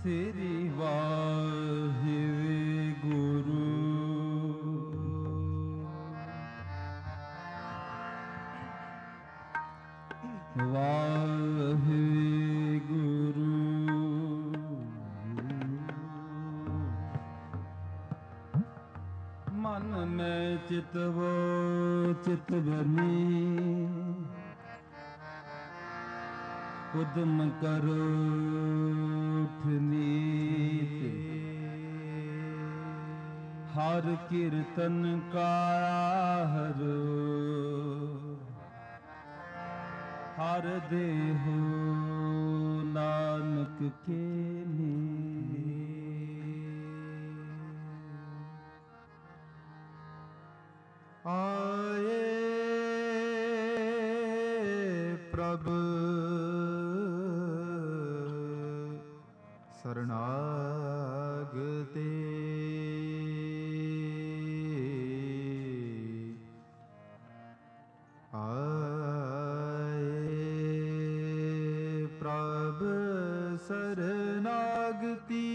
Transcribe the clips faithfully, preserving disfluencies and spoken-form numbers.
ਸ੍ਰੀ ਵਾਹਿਗੁਰੂ। ਵਾਹਿਗੁਰੂ ਮਨ ਮੈਂ ਚਿਤਵੋ ਚਿਤ ਬਨੀ, ਉਦਮ ਕਰੋ ਨੀਤ, ਹਰ ਕੀਰਤਨ ਕਾ ਹਰੋ, ਹਰ ਦੇਹੋ ਨਾਨਕ ਕੇ ਨੀ। ਆਏ ਪ੍ਰਭ ਸਰਨਾਗਤੇ, ਆਏ ਪ੍ਰਭ ਸਰਨਾਗਤੀ,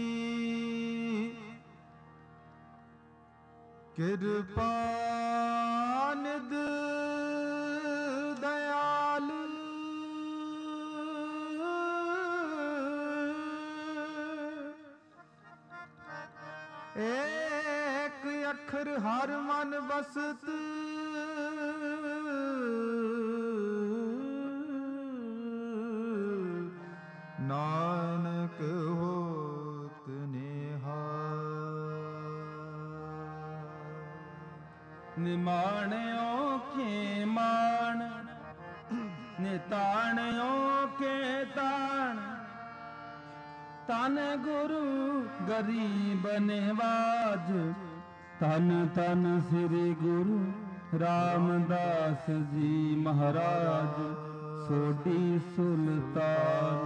ਕਿਰਪਾ ਨਿਧ ਦਇਆਲ, ਏਕ ਅੱਖਰ ਹਰ ਮਨ ਵਸਤ, ਨਾਨਕ ਹੋਤ ਨਿਹਾਲ। ਨਿਮਾਣਿਓ ਕੇ ਮਾਣ, ਨਿਤਾਣਿਓ ਕੇ ਤਾਣ, ਤਨ ਗੁਰੂ ਗਰੀਬ ਨਿਵਾਜ, ਤਨ ਤਨ ਸ੍ਰੀ ਗੁਰੂ ਰਾਮਦਾਸ ਜੀ ਮਹਾਰਾਜ ਸੋਢੀ ਸੁਲਤਾਨ।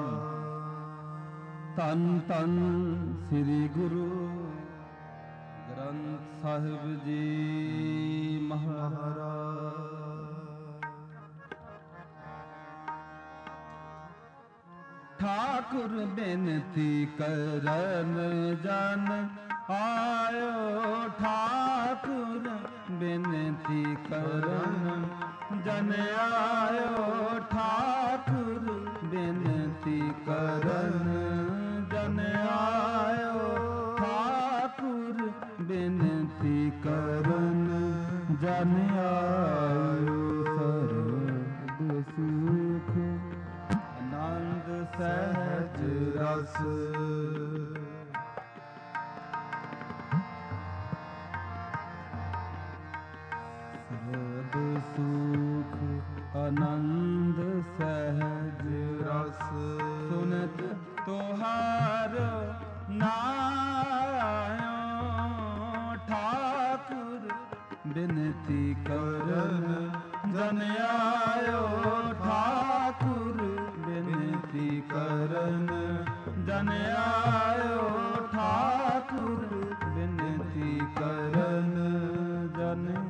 ਤਨ ਤਨ ਸ੍ਰੀ ਗੁਰੂ ਗ੍ਰੰਥ ਸਾਹਿਬ ਜੀ ਮਹਾਰਾਜ। ਠਾਕੁਰ ਬੇਨਤੀ ਕਰਨ ਜਨ ਆਇਓ, ਠਾਕੁਰ ਬੇਨਤੀ ਕਰਨ ਜਨ ਆਇਓ, ਠਾਕੁਰ ਬੇਨਤੀ ਕਰਨ ਜਨ ਆਇਓ, ਠਾਕੁਰ ਬੇਨਤੀ ਕਰਨ ਜਨ ਆਇਓ। ਸਰਬ ਸੁਖ ਆਨੰਦ ਸਹਿਜ ਰਸ, ਸਰਬ ਸੁਖ ਆਨੰਦ ਸਹਿਜ ਰਸ, ਸੁਨਤ ਤੁਹਾਰ ਨਾਇਓ, ਠਾਕੁਰ ਬਿਨਤੀ ਕਰਨ ਜਨ ਆਇਓ, ਠਾਕੁਰ ਬਿਨਤੀ ਕਰਨ ਜਨ ਆਇਓ, ਠਾਕੁਰ ਬਿਨਤੀ ਕਰਨ ਜਨ ਆਇਓ।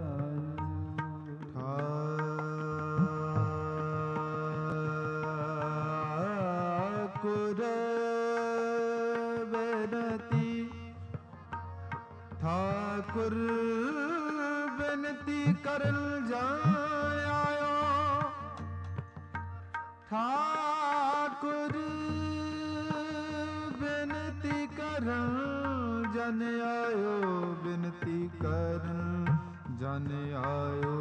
ਠਾਕੁਰ ਬਿਨਤੀ, ਠਾਕੁਰ ਬਿਨਤੀ ਕਰਨ ਜਾਇਓ, ਠਾਕੁਰ ਬਿਨਤੀ ਕਰਨ ਜਨ ਆਇਓ, ਬਿਨਤੀ ਕਰਨ ਜਨ ਆਇਓ।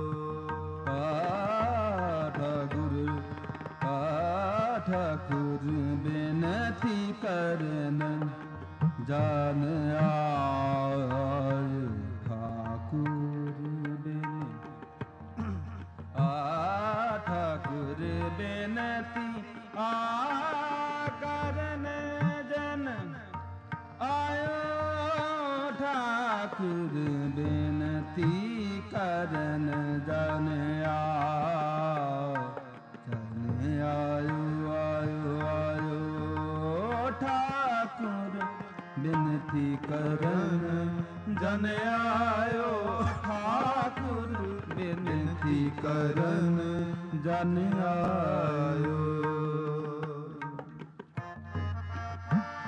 ਠਾਕੁਰ ਠਾਕੁਰ ਬਿਨਤੀ ਕਰਨ ਜਨ ਆਇਓ, ਠਾਕੁਰ ਬਿਨਤੀ ਆ ਠਾਕੁਰ ਬਿਨਤੀ ਆ ਕਰਨ ਜਨ ਆਇਓ, ਠਾਕੁਰ ਬਿਨਤੀ ਕਰਨ ਜਨ ਆਇਓ, ਜਨ ਆਇਓ ਆਇਓ ਆਇਓ, ਠਾਕੁਰ ਬਿਨਤੀ ਕਰਨ ਜਨ ਆਇਓ, ਠਾਕੁਰ ਬਿਨਤੀ ਕਰਨ ਜਨ ਆਇਓ।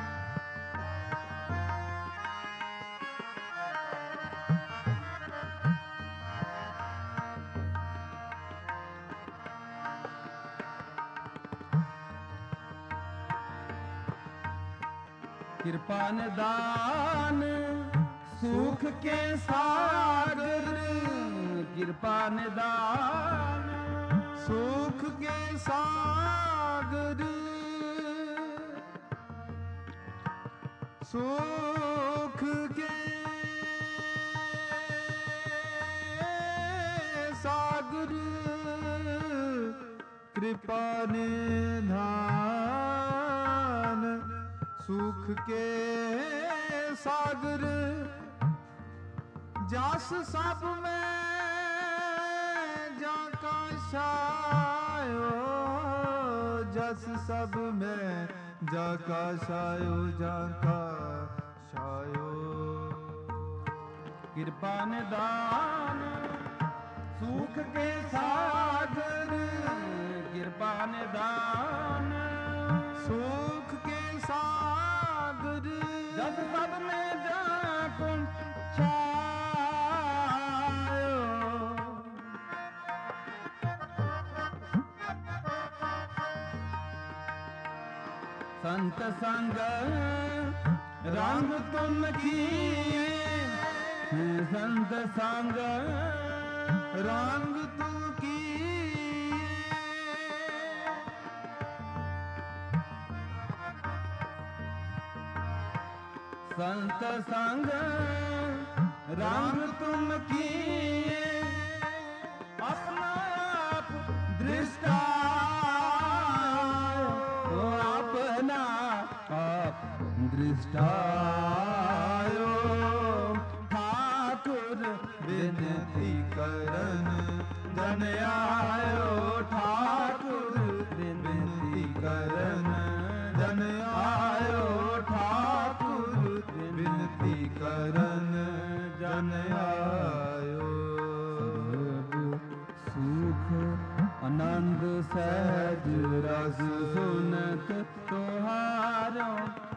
कृपा निदान सुख के सागर, कृपा निदान सुख के सागर, सुख के सागर, कृपा निधान सुख के सागर, जस सब में जाका छायो, जस सब में जाका छायो, जाका छायो। कृपा निदान सुख के सागर, कृपा निदान सुख के सागर, जब सब में जाको छायो। संत संग रंग तुम किए, संत संग रंग तुम किए, संत संग रंग तुम किए, अपना आप दृष्टा अपना आप दृष्टायो। ठाकुर विनती करन जन आयो, ठाकुर विनती करन जन आयो, ठाकुर विनती करन जन आयो। सुख आनंद सहज रस सुनत तुहारो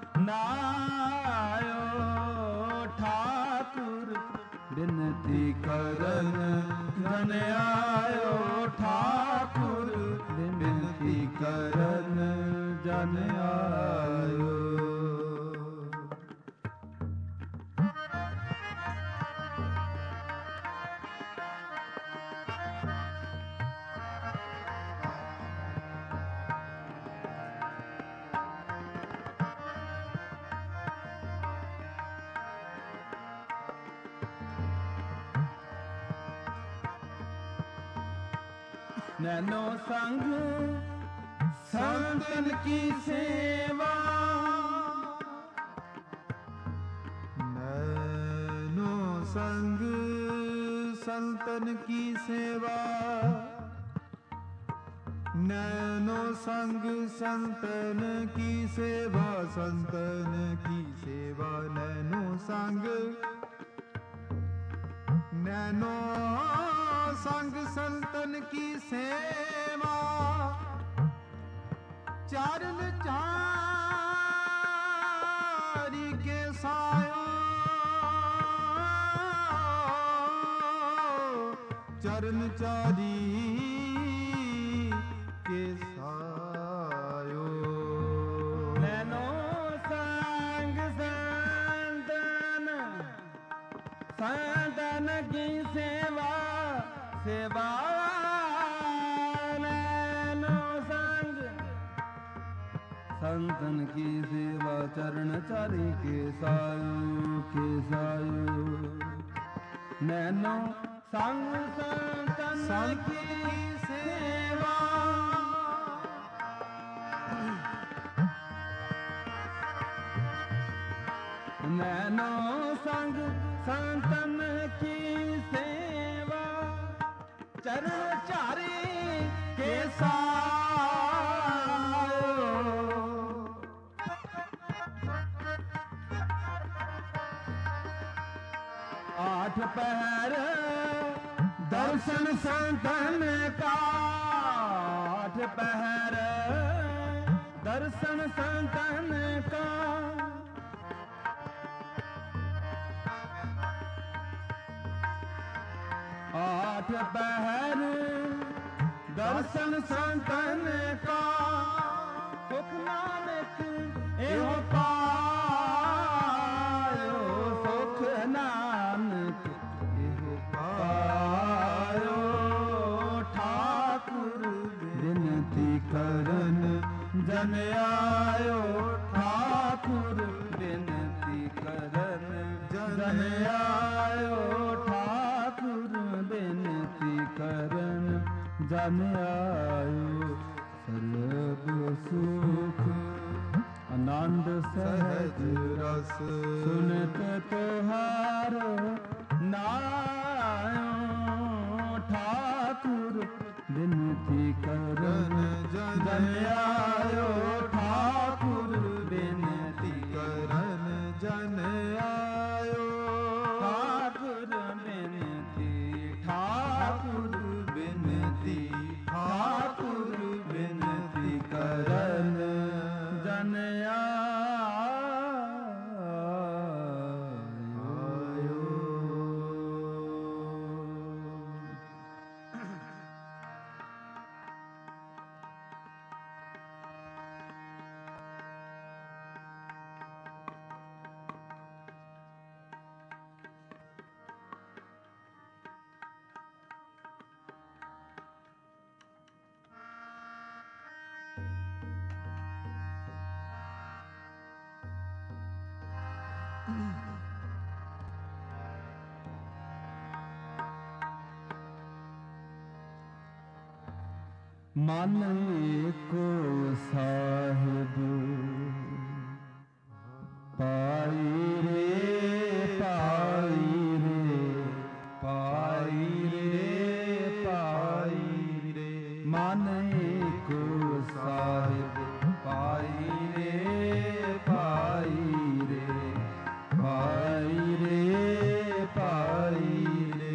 नायो। ठाकुर विनती करन जन आयो, ठाकुर विनती करन जन आयो। नैनो संग संतन की सेवा, नैनो संग संतन की सेवा, नैनो संग संतन की सेवा, संतन की सेवा, नैनो संग नैनो संग संतन की सेवा, चरण चारी के सायो, चरण चारी के सायो। नैनो संग संतन संतन की सेवा, सेवा नैनो संग संतन की सेवा, चरण चारी के सायो के सायो। नैनो संग संतन की सेवा, नैनो संग संतन की सेवा, चरण चारी के सायो। आठ पहर दर्शन संतन का, आठ पहर दर्शन संतन का, आठ पहर दर्शन संतन का, सुख नानक एहो पायो। ਜਨ ਆਇਓ ਠਾਕੁਰ ਬੇਨਤੀ ਕਰਨ, ਜਨ ਆਇਓ ਠਾਕੁਰ ਬੇਨਤੀ ਕਰਨ, ਜਨ ਆਇਓ ਸਰਬ ਸੁਖ ਆਨੰਦ ਸਹਿਜ ਰਸ, ਸੁਨਤ ਤੁਹਾਰ ਨਾਇਓ ਠਾਕੁਰ ਬੇਨਤੀ ਕਰਨ, ਜਨ ਆਇਓ ਠਾਕੁਰ ਬੇਨਤੀ ਕਰਨ, ਜਨ ਆਇਓ ਠਾਕੁਰ ਬੇਨਤੀ, ਠਾਕੁਰ ਬੇਨਤੀ, ਠਾਕੁਰ ਬੇਨਤੀ ਕਰਨ, ਜਨ ਮਨ ਏਕੋ ਸਾਹਿਬ ਪਾਈ ਰੇ ਪਾਈ ਰੇ ਪਾਈ ਰੇ ਪਾਈ ਰੇ, ਮਨ ਏਕੋ ਸਾਹਿਬ ਪਾਈ ਰੇ ਪਾਈ ਰੇ ਪਾਈ ਰੇ ਪਾਈ ਰੇ।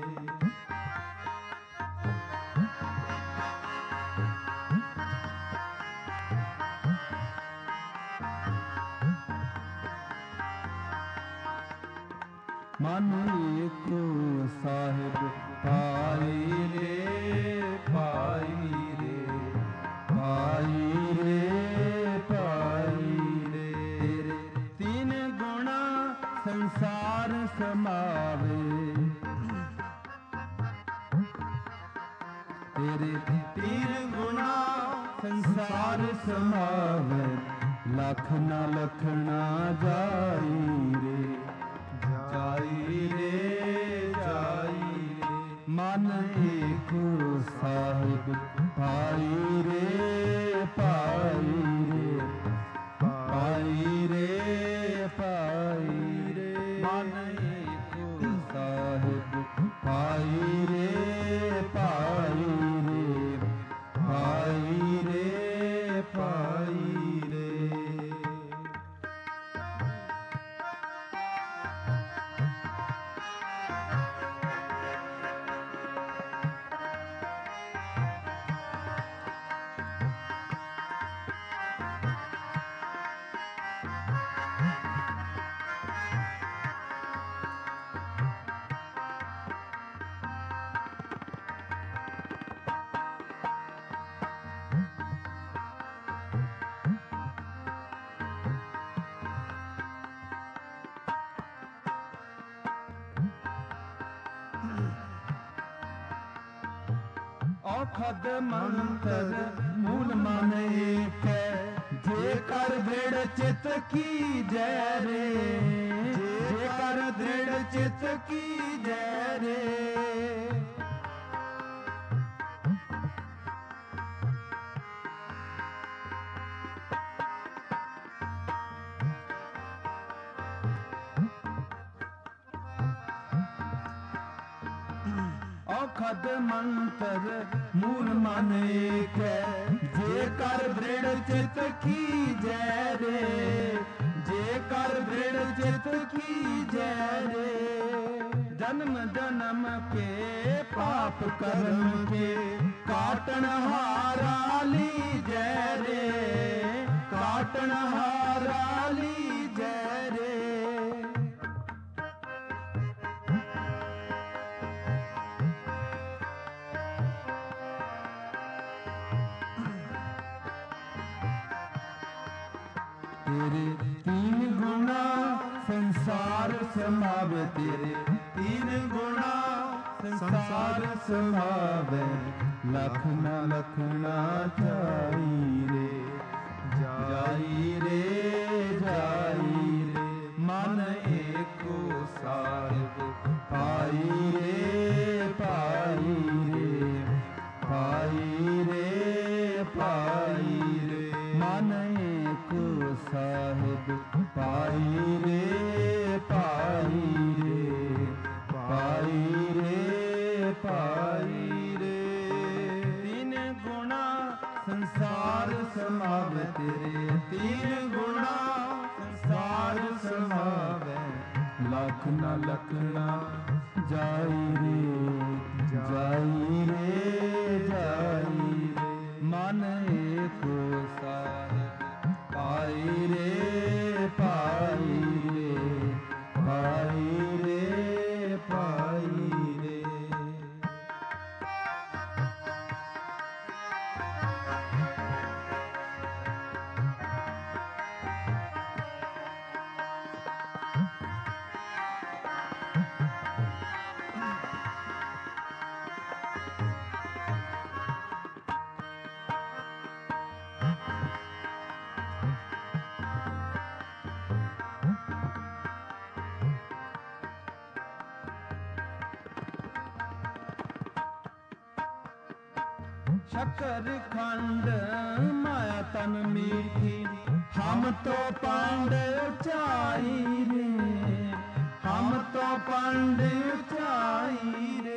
ਮਨ ਏਕੋ ਸਾਹਿਬ ਪਾਈ ਰੇ ਪਾਈ ਰੇ ਪਾਈ ਰੇ ਪਾਈ ਰੇ, ਤੀਨ ਗੁਣਾ ਸੰਸਾਰ ਸਮਾਵੇ, ਤੇਰੇ ਤੀਨ ਗੁਣਾ ਸੰਸਾਰ ਸਮਾਵੇ, ਲੱਖ ਨਾ ਲਖਣਾ ਜਾਈ ਰੇ ਜਾਈ ਰੇ ਜਾਈ ਰੇ, ਮਨ ਏਕੋ ਸਾਹਿਬ ਪਾਈ ਰੇ ਪਾਈ ਰੇ ਪਾਈ ਰੇ ਪਾਈ ਰੇ, ਮਨ ਏਕੋ ਸਾਹਿਬ ਪਾਈ ਰੇ ਪਾਈ ਰੇ ਪਾਈ ਰੇ ਪਾਈ ਰੇ। ਔਖਦ ਮੰਤਰ ਮੂਲ ਮਨ ਏਕੈ, ਜੇ ਕਰ ਦ੍ਰਿੜ ਚਿਤ ਕੀਜੈ ਰੇ, ਜੇ ਕਰ ਦ੍ਰਿੜ ਚਿਤ ਕੀਜੈ ਰੇ। ਔਖਦ ਮੰਤਰ ਮੂਲ ਮਨ ਏਕੈ, ਜੇ ਕਰ ਦ੍ਰਿੜ ਚਿਤ ਕੀਜੈ ਰੇ, ਜੇ ਕਰ ਦ੍ਰਿੜ ਚਿਤ ਕੀਜੈ ਰੇ। ਜਨਮ ਜਨਮ ਕੇ ਪਾਪ ਕਰਮ ਕੇ, ਕਾਟਣ ਹਾਰਾ ਲੀਜੈ ਰੇ, ਕਾਟਣ ਹਾਰਾ ਲੀਜੈ ਰੇ। ਤੇਰੇ ਤੀਨ ਗੁਣਾ ਸੰਸਾਰ ਸਮਾਵੇ, ਤੇਰੇ ਤੀਨ ਗੁਣਾ ਸੰਸਾਰ ਸਮਾਵੇ, ਲੱਖ ਨਾ ਲਖਣਾ ਜਾਈ ਰੇ मन एक साहिब पाई रे पाई रे पाई रे पाई रे। तीन गुणा संसार समावे तेरे, तीन गुणा संसार समावे। लखना लखना जाई रे जाई रे जाई रे। मन एक साहिब पाई रे पाई रे पाई रे पाई रे। शक्कर खंड माया तन मीठी, हम तो पांड ऊंचाई रे, हम तो पांड ऊंचाई रे।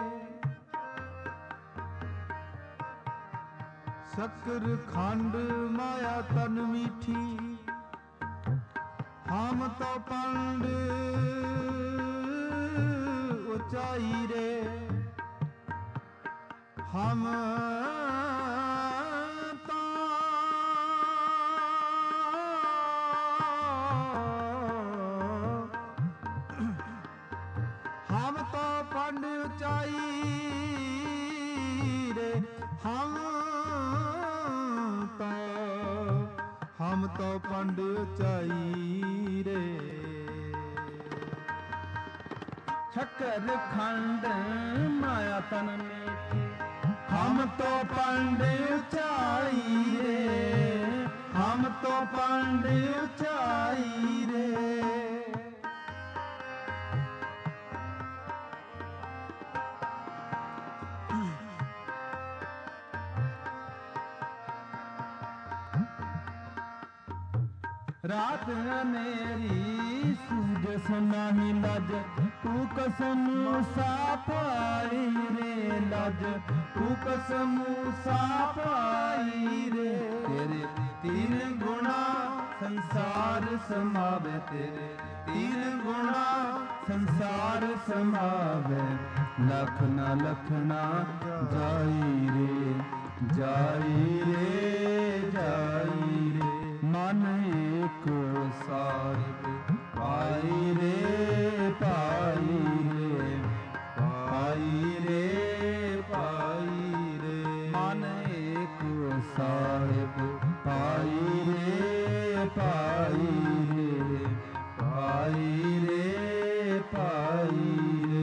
शक्कर खंड माया तन मीठी, हम तो पांड ऊंचाई रे। हम तो हम तो पंड ऊंचाई रे। हम तो हम तो पंड ऊंचाई रे। शक्कर खंड माया तन मीठी, हम तो पंड ऊंचाई रे, हम तो पंड ऊंचाई रे। रात मेरी सूझ नाही लज, तू कसम सापाई रे लज, तू कसम सापाई रे। तेरे तीन गुणा संसार समावे, तेरे तीन गुणा संसार समावे। लखना लखना जाई रे जाई रे जाई रे। मन एक साहिब पाई रे पाई रे पाई रे पाई रे। मन एक साहिब पाई रे पाई रे पाई रे पाई रे।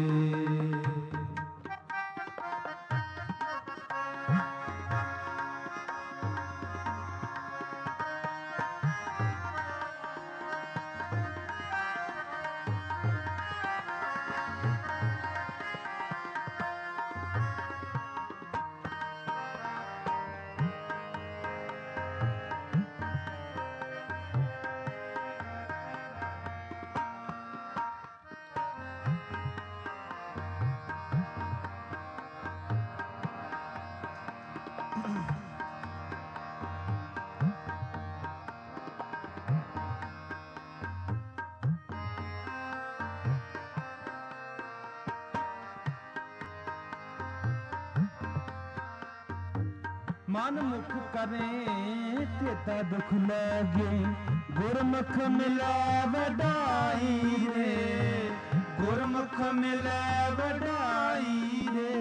मन मुख करें तेता दुख लगे, गुरमुख मिला वडाई रे, गुरमुख मिला वडाई रे।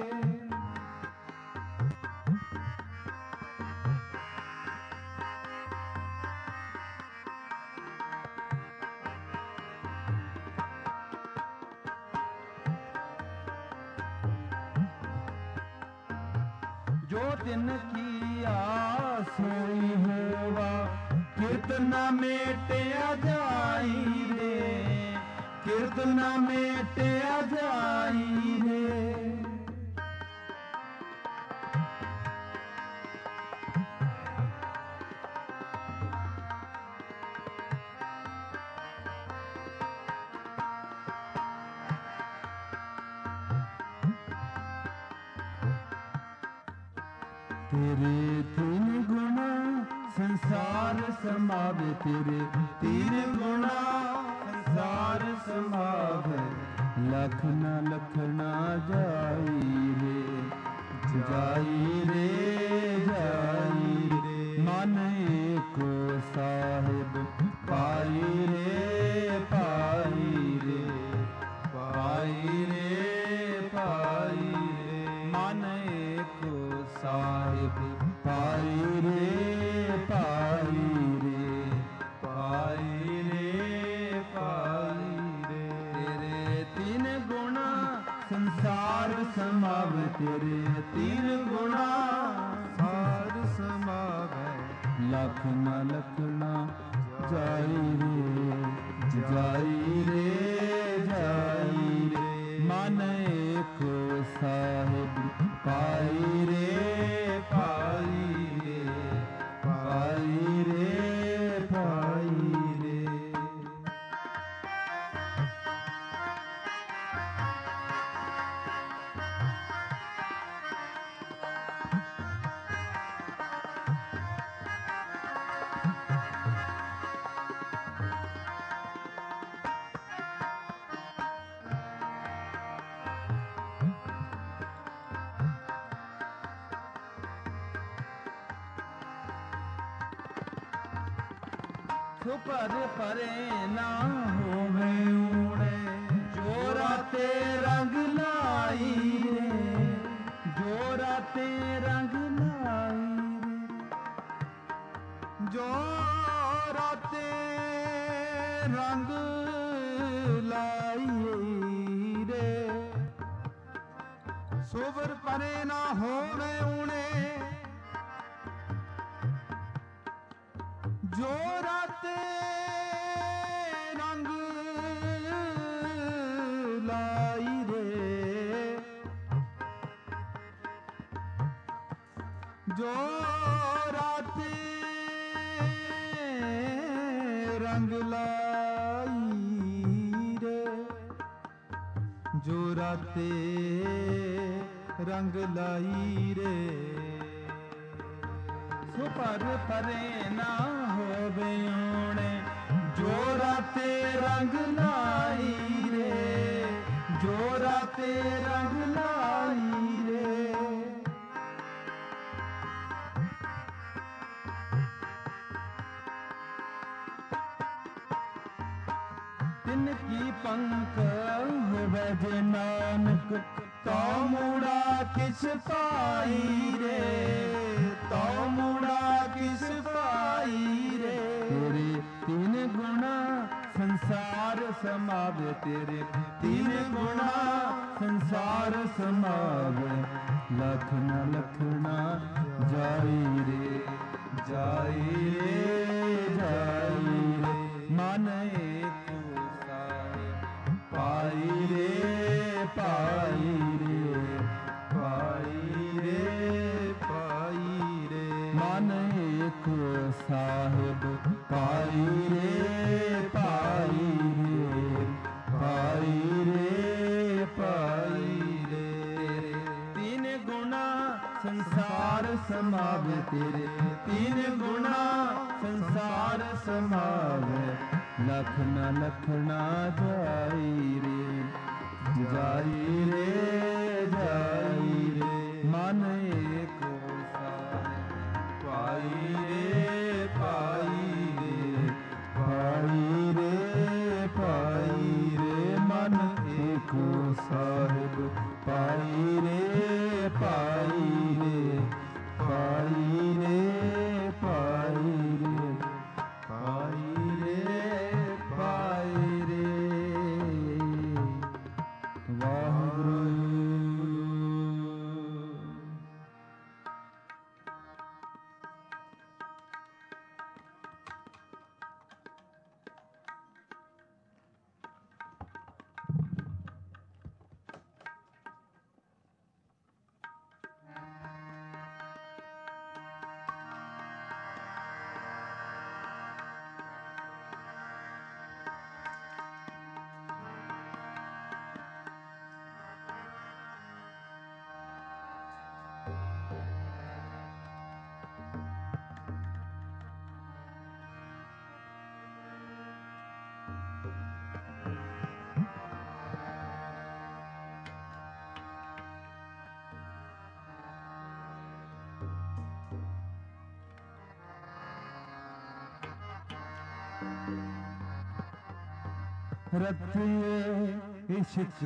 जो दिन किया सोई होवा, कीर्तना मेटिया जाई रे, कीर्तना मेटिया जाई रे। ਤੇਰੇ ਤਿੰਨ ਗੁਣਾ ਸੰਸਾਰ ਸਮਾਵੇ, ਤੇਰੇ ਤਿੰਨ ਗੁਣਾ ਸੰਸਾਰ ਸਮਾਵੇ, ਲੱਖ ਨਾ ਲਖਣਾ ਜਾਈ ਰੇ, ਜਾਈ ਰੇ ਜਾਈ ਰੇ। ਮਨ ਏਕੋ ਸਾਹਿਬ ਪਾਈ ਰੇ ਪਾਈ ਰੇ, ਪਾਈ ਰੇ ਪਾਈ ਰੇ। ਮਨ ਏਕੋ ਸਾਹਿਬ ਪਾਈ ਰੇ ਪਾਈ ਰੇ, ਪਾਈ ਰੇ ਪਾਈ ਰੇ। ਤੇਰੇ ਤਿੰਨ ਗੁਣਾ ਸੰਸਾਰ ਸਮਾਵੇ, ਤੇਰੇ ਤਿੰਨ ਗੁਣਾ ਸੰਸਾਰ ਸਮਾਵੇ, ਲੱਖ ਨਾ ਲਖਣਾ ਜਾਈ ਰੇ, ਜਾਈ ਰੇ ਜਾਈ ਰੇ। ਮਨ ਏਕੋ ਸਾਹਿਬ ਪਾਈ ਰੇ ਪਾਈ ਰੇ, ਪਾਈ ਰੇ ਪਾਈ ਰੇ। ਸੋ ਭਰ ਭਰੇ ਨਾ ਹੋਵੇ ਊਣੇ, ਜੋ ਰਾਤੇ ਰੰਗ ਲਾਈ ਰੇ, ਜੋ ਰਾਤੇ ਰੰਗ ਲਾਈ ਰੇ, ਜੋ ਰਾਤੇ ਰੰਗ ਲਾਈ ਰੇ। ਸੋਬਰ ਪਰੇ ਨਾ ਹੋਵੇ ਊਣੇ, ਜੋ ਰਾਤੇ ਰੰਗ ਲਾਈ ਰੇ, ਜੋ ਰਾਤੇ ਰੰਗ ਲਾਈ ਰੇ, ਜੋ ਰਾਤੇ ਰੰਗ ਲਾਈ ਰੇ। ਸੋ ਭਰ ਭਰੇ ਨਾ ਹੋਵੇ ਊਣੇ, ਜੋ ਰਾਤੇ ਰੰਗ ਲਾਈ ਰੇ, ਜੋ ਰਾਤੇ ਰੰਗ ਲਾਈ ਰੇ। ਤਿੰਨ ਕੀ ਪੰਖ ਹੋਵੇ ਜੇ ਨਾਨਕ, ਤੋ ਮੂੜਾ ਕਿਸ ਪਾਈ ਰੇ, ਤੋ ਮੂੜਾ ਕਿਸ ਪਾਈ ਰੇ। ਤੇਰੇ ਤਿੰਨ ਗੁਣਾ ਸੰਸਾਰ ਸਮਾਵੇ, ਤੇਰੇ ਤਿੰਨ ਗੁਣਾ ਸੰਸਾਰ ਸਮਾਵੇ, ਲੱਖ ਨਾ ਲਖਣਾ ਜਾਈ ਰੇ, ਜਾਈ ਰੇ ਜਾਈ ਰੇ। ਮਨ ਏਕੋ ਸਾਹਿਬ ਪਾਈ ਰੇ ਪਾਈ ਰੇ, ਪਾਈ ਰੇ ਪਾਈ ਰੇ। ਮਨ ਏਕੋ ਸਾਹਿਬ ਪਾਈ ਰੇ ਪਾਈ ਰੇ, ਪਾਈ ਰੇ ਪਾਈ ਰੇ। ਤਿੰਨ ਗੁਣਾ ਸੰਸਾਰ ਸਮਾਵੇ, ਤੇਰੇ ਤਿੰਨ ਗੁਣਾ ਸੰਸਾਰ ਸਮਾਵੇ, ਲੱਖ ਨਾ ਲਖਣਾ ਜਾਈ ਰੇ, ਜਾਈ ਰੇ ਜਾਈ ਰੇ। ਮਨ ਏਕੋ ਸਾਹਿਬ ਪਾਈ ਰੇ ਪਾਈ ਰੇ, ਪਾਈ ਰੇ ਪਾਈ ਰੇ। ਮਨ ਏਕੋ ਸਾਹਿਬ ਪਾਈ ਰੇ ਪਾਈ ਰੇ, ਪਾਈ ਰੇ ਪਾਈ ਰੇ, ਪਾਈ ਰੇ ਪਾਈ ਰੇ। ਵਾਹਿਗੁਰੂ। रतिए इश्क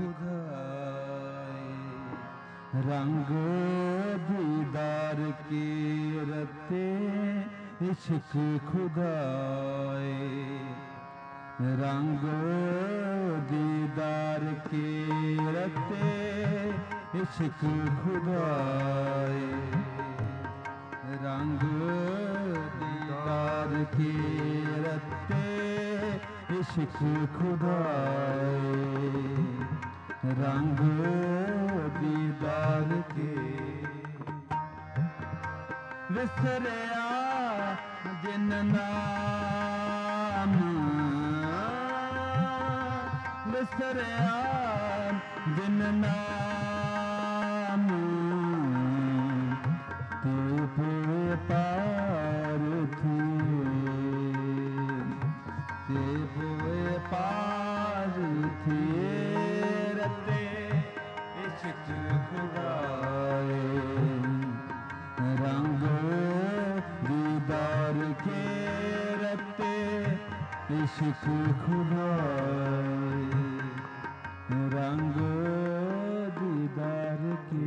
खुदाए रंग दीदार के रते इश्क खुदाए रंग दीदार के रते इश्क खुदाए रंग दीदार के रते इश्क खुदाए रंग दीदार के विसरिया जिन नाम विसरिया जिन नाम ते पूरे पार थे ते पूरे पार थे रते इश्क खुदाए रंग दीदार के रते इश्क खुदाए रंग दीदार के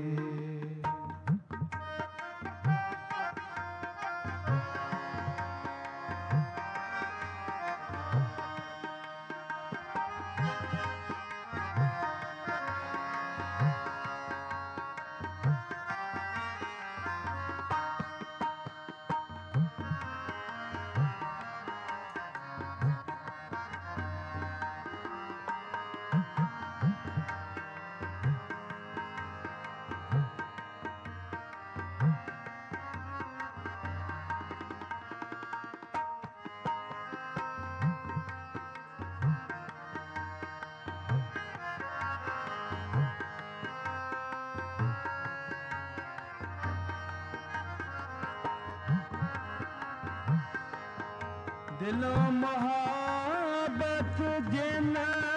दिलों मोहब्बत जिन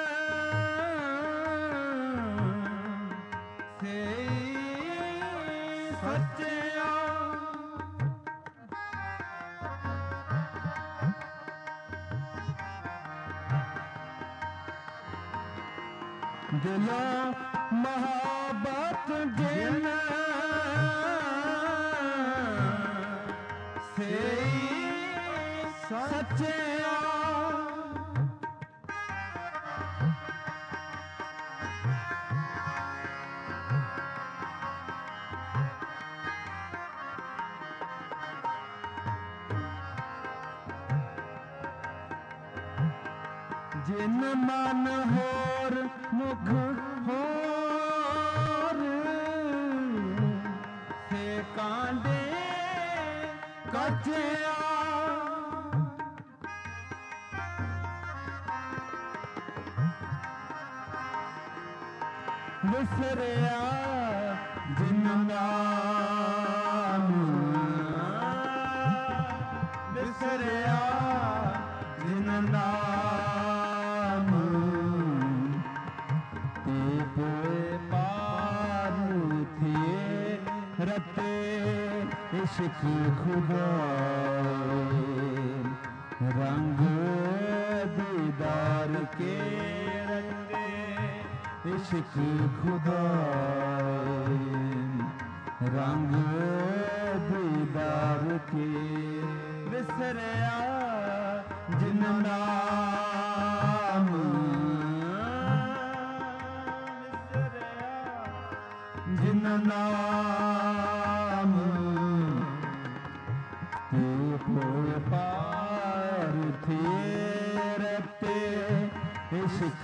से सच्चिया दिलों मोहब्बत जिन से सच्चिया जिन मन होर मुख होर से कांडे कचिया विसरिया जिन नाम विसरिया जिन नाम ते पोए पार थे रते इश्क खुदाए रंग दीदार के रते इश्क खुदाए रंग दीदार के विसरिया जिन नाम विसरिया जिन नाम ते पोए पार थे रते इश्क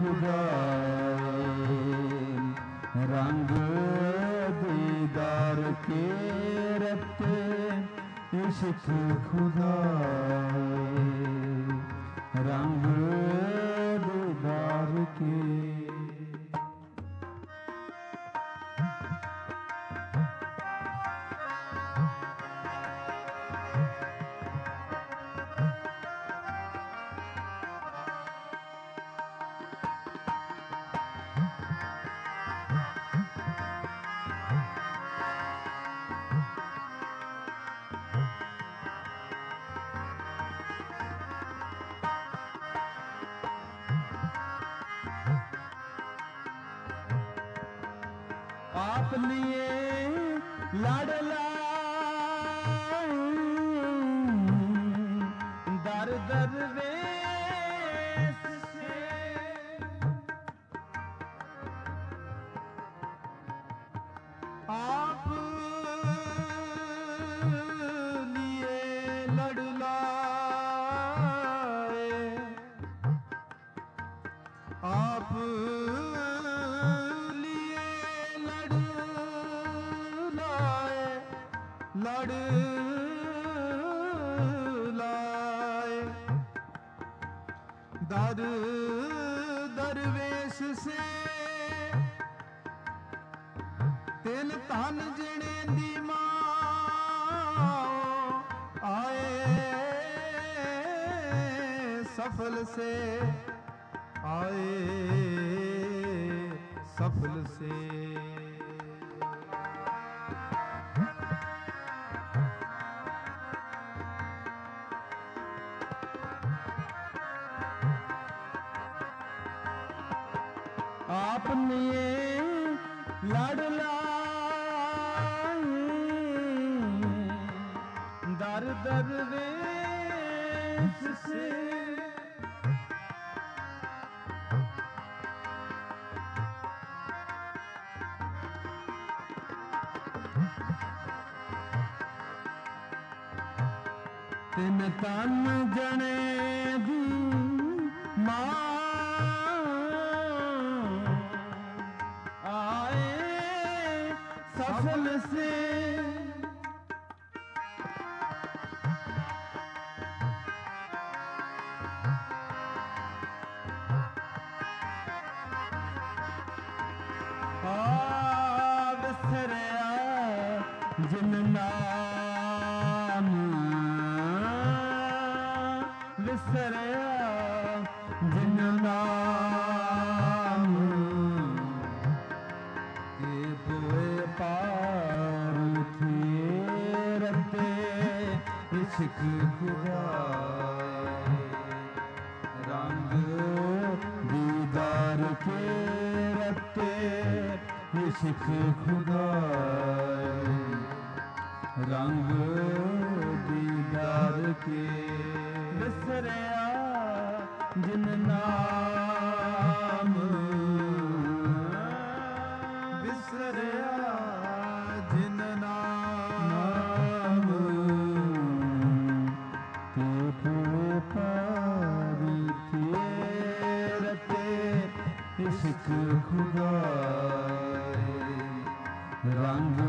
खुदाए रंग दीदार के रते इश्क खुदाए रंग दीदार के आप लिए लड़ लाए दर दर वेश से आप लिए लड़ लाए आप लिए लड़ लाए लड़ लाए दर दरवेश से तिन धन जिने दी मां आए सफल से आए सफल से आपने लड़ लाए दर दर वेश से तिन तन जने दी मां आए सफल से आ विसरिया जिन नाम विसरिया जिन नाम के पोए पार थिए रते इश्क खुदा रंग दीदार के रते इश्क खुदा रंग दीदार के विसरिया जिन नाम विसरिया जिन नाम ते पूरे पारी थिए रते इश्क खुदा रंग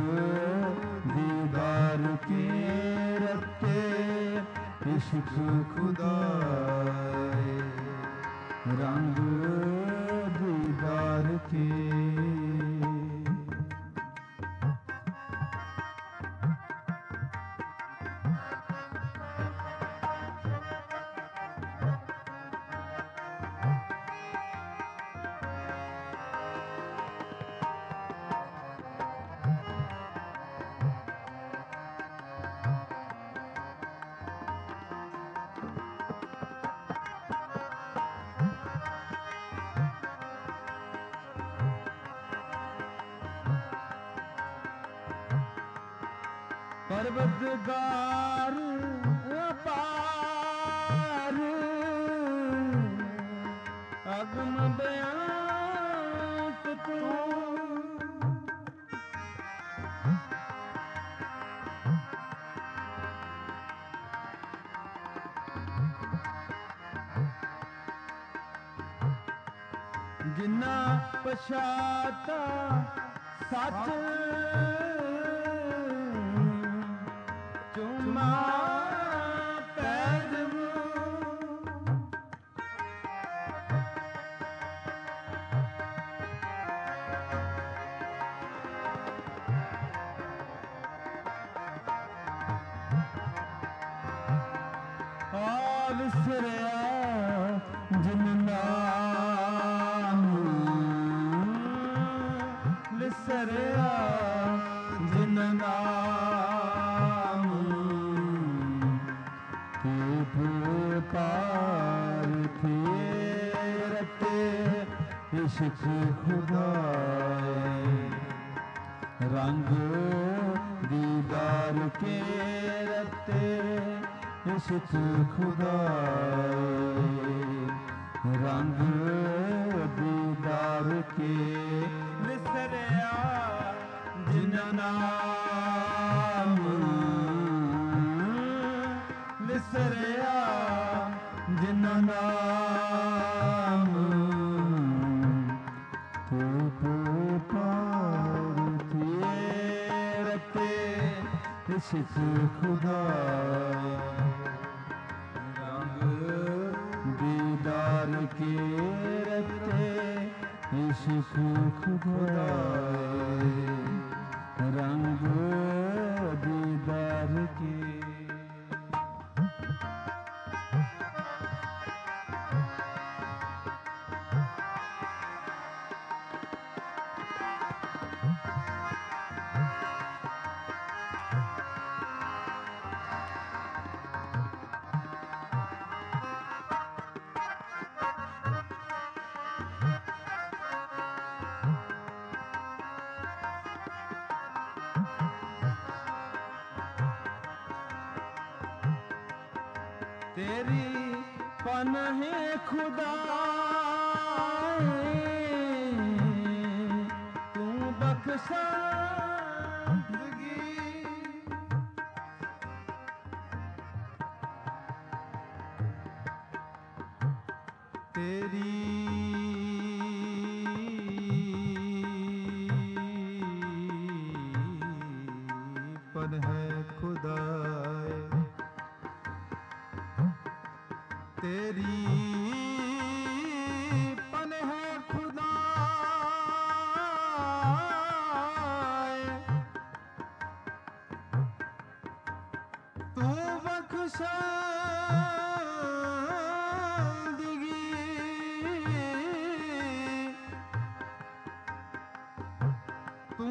दीदार के रते इश्क खुदा रंग दीदार के परवरदिगार अपार अगम बयान तू जिन्ना पछाता सच चुमा पैर आ विसरिया जिन नाम विसरिया जिन नाम पार थिए रते इश्क खुदा रंग दीदार के रते इश्क खुदाए रंग दीदार के विसरिया जिन नाम विसरिया जिन नाम धूप पार थिए रते इश्क खुदाए रंग दीदार के रते इश्क खुदाए रंग दीदार के तेरी पनाहे खुदा तू बख्शंदगी तेरी पनाहे खुदा तेरी पनाह खुदा तू बख्शंदगी तू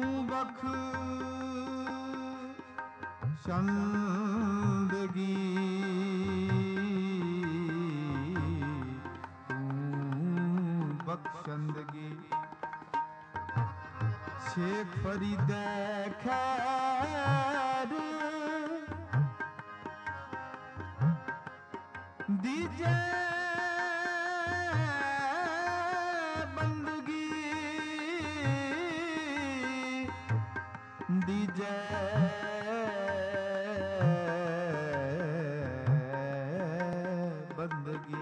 बख्शंदगी बख्शंदगी शेख फरीद खैर दीजे बंदगी दीजे बंदगी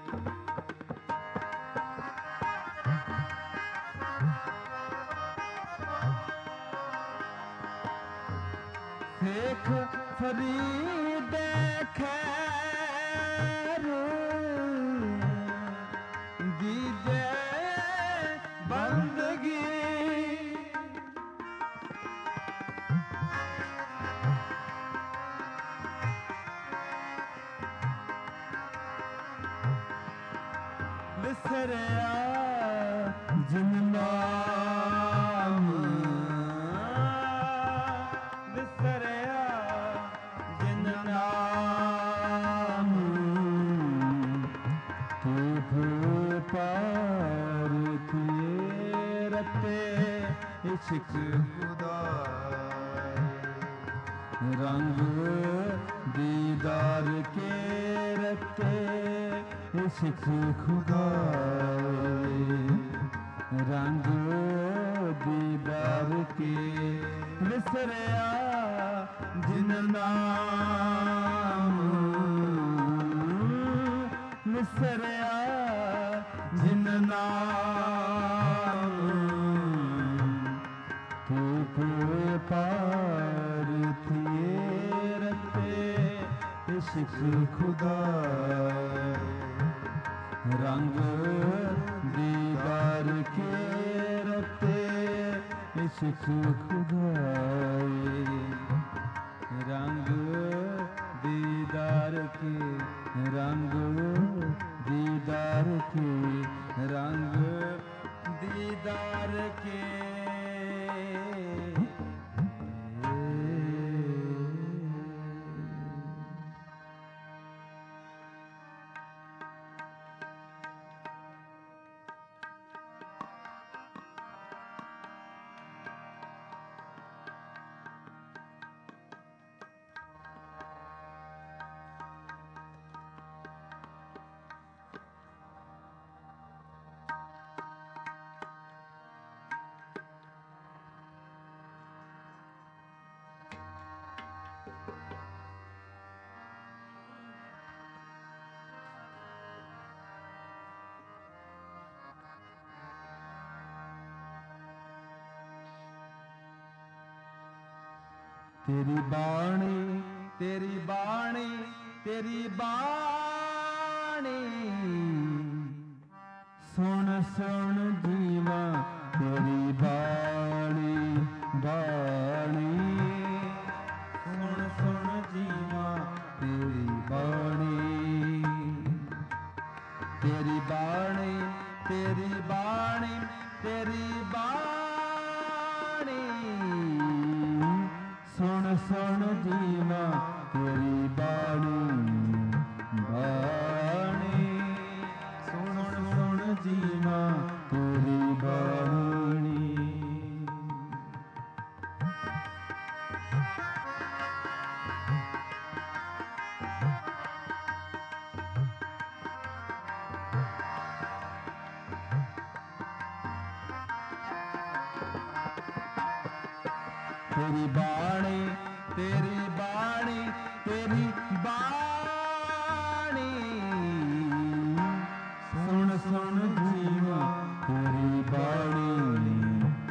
शेख फरीद खैर दीजे बंदगी विसरिया जिन नाम विसरिया जिन नाम धूप पार थिए रते इश्क खुदाए रंग दीदार के रते इश्क खुदाए रंग दीदार के विसरिया जिन नाम विसरिया जिन नाम धूप पार थिए रते इश्क खुदाए रंग दीदार के रते इश्क खुदाए रंग दीदार के रंग दीदार के रंग दीदार के ਤੇਰੀ ਬਾਣੀ ਤੇਰੀ ਬਾਣੀ ਤੇਰੀ ਬਾਣੀ ਸੁਣ ਸੁਣ ਜੀਵਾ ਤੇਰੀ ਬਾਣੀ ਬਾਣੀ ਸੁਣ ਸੁਣ ਜੀਵਾ ਤੇਰੀ ਬਾਣੀ ਤੇਰੀ ਬਾਣੀ ਤੇਰੀ ਬਾਣੀ ਤੇਰੀ ਬਾਣੀ ਸੁਣ ਸੁਣ ਜੀਵਾ ਤੇਰੀ ਬਾਣੀ ਬਾਣੀ ਸੁਣ ਸੁਣ ਜੀਵਾ ਤੇਰੀ ਬਾਣੀ ਤੇਰੀ ਬਾਣੀ ਤੇਰੀ ਬਾਣੀ ਤੇਰੀ ਬਾਣੀ ਸੁਣ ਸੁਣ ਜੀਵਾ ਤੇਰੀ ਬਾਣੀ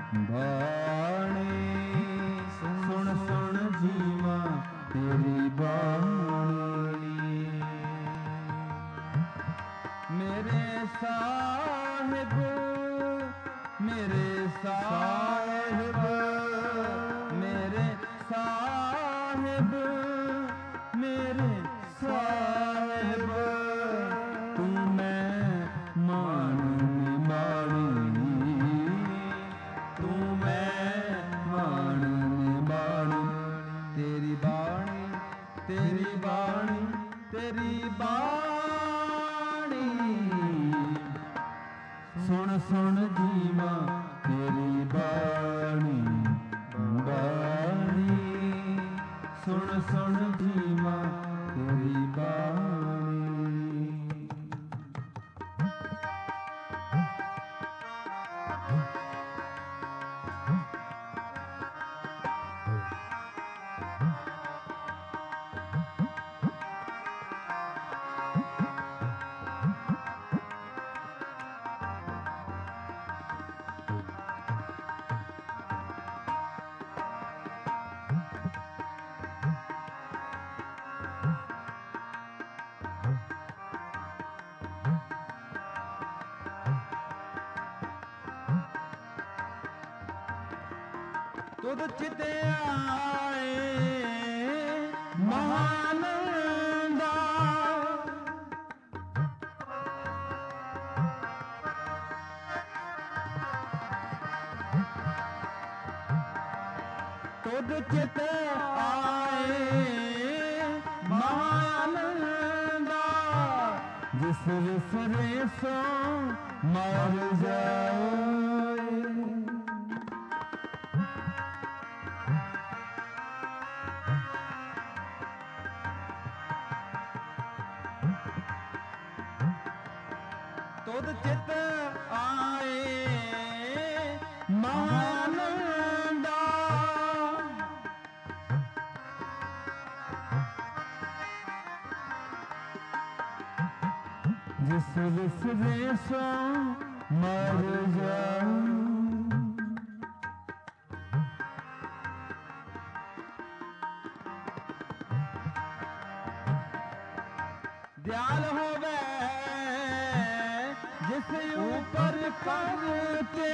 ਬਾਣੀ ਸੁਣ ਸੁਣ ਜੀਵਾ ਤੇਰੀ ਬਾਣੀ ਮੇਰੇ ਸਾਹਿਬ ਮੇਰੇ ਸਾਹਿਬ ਮੇਰੇ ਸਾਹਿਬ ਮੇਰੇ ਸਾਹਿਬ ਤੂੰ ਮੈਂ ਮਾਣ ਨਿਮਾਣੀ ਤੂੰ ਮੈਂ ਮਾਣ ਨਿਮਾਣੀ ਤੇਰੀ ਬਾਣੀ ਤੇਰੀ ਬਾਣੀ ਤੇਰੀ ਬਾਣੀ ਸੁਣ ਸੁਣ ਜੀਵਾ ਤੇਰੀ ਬਾਣੀ ਬਾਣੀ ਸੁਣ ਸੁਣ ਜੀਵਾ ਤੇਰੀ ਬਾਣੀ ਤੁਧ ਚਿਤੇ ਆਏ ਮਹਾਨੰਦਾ ਤੁਧ ਚਿਤੇ ਆਏ ਮਹਾਨੰਦਾ ਜਿਸ ਵਿਸਰੇ ਸੋ ਮਰ ਜਾਏ ਤੁਧ ਚਿਤ ਆਏ ਮਹਾਨੰਦਾ ਜਿਸ ਵਿਸਰੇ ਸੋ ਮਰ ਜਾਊ ਦਿਆਲ ਹੋਵੇ ਜਿਸ ਉਪਰ ਕਰਤੇ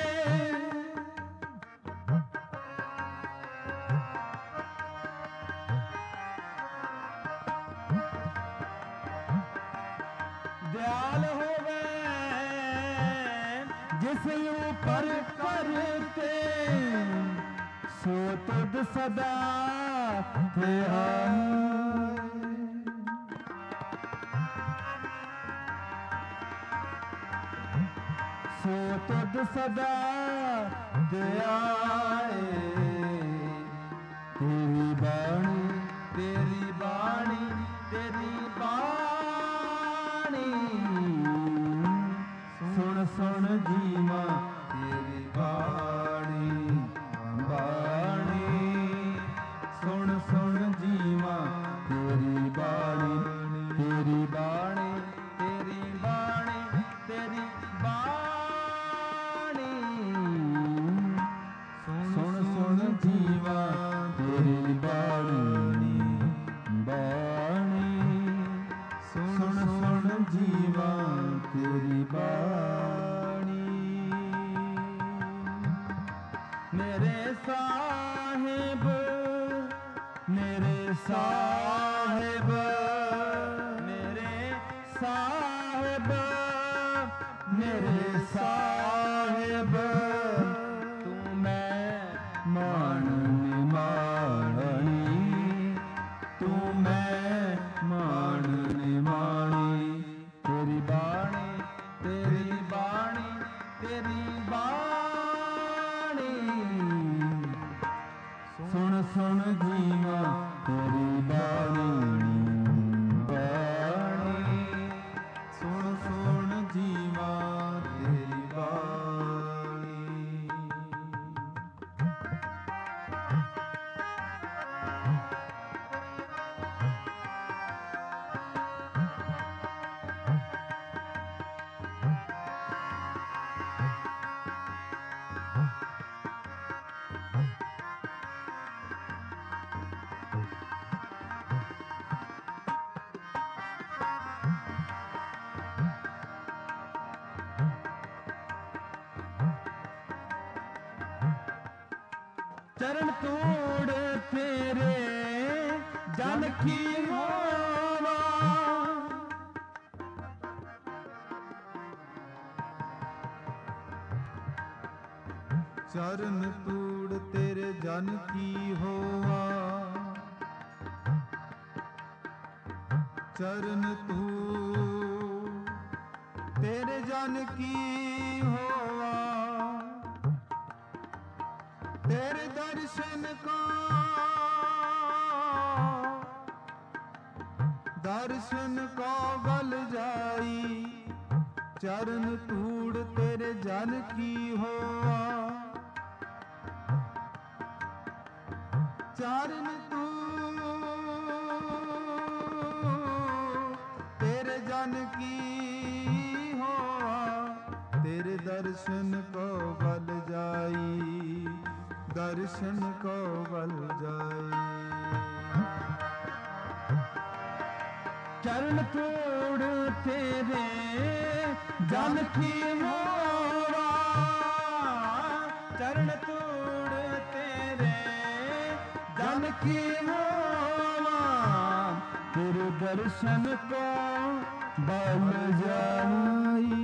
ਦਿਆਲ ਹੋਵੇ ਜਿਸ ਉਪਰ ਕਰਤੇ ਸੋ ਤੁਧ ਸਦਾ ਧਿਆਨ ਸੋ ਤੁਧ ਸਦਾ ਧਿਆਏ ਤੇਰੀ ਬਾਣੀ ਤੇਰੀ ਬਾਣੀ ਤੇਰੀ ਬਾਣੀ ਸੁਣ ਸੁਣ ਜੀਵਾ ਤੇਰੀ ਬਾਣੀ ਬਾਣੀ ਸੁਣ ਸੁਣ ਜੀਵਾ ਤੇਰੀ ਬਾਣੀ ਤੇਰੀ ਬਾਣੀ ਤੇਰੀ ਬਾਣੀ ਤੇਰੀ ਬਾਣੀ ਸੁਣ ਸੁਣ जीवा तेरी बाणी। मेरे साहिब मेरे साहिब मेरे साहिब मेरे साहिब तू मैं मान निमाणी तू मैं मान निमाणी। तेरी बाणी तेरी बाणी तेरी बाणी सुन सुन जीवा तेरी बाणी बाणी सुन सुन जीवा तेरी बाणी। चरण तोड़ तेरे जन की होवा। चरण तूड़ तेरे जन की होवा। चरण तूड़ तेरे जन की होवा। तेरे दर्शन को दर्शन को बल जाई। चरण तूड़ तेरे जन की होवा। चरण तूड़ तेरे जन की होवा। तेरे दर्शन को बल जाई दर्शन को बल जाए। चरण तोड़ तेरे जन की होवा। चरण तोड़ तेरे जन की होवा। तेरे दर्शन को बल जाई।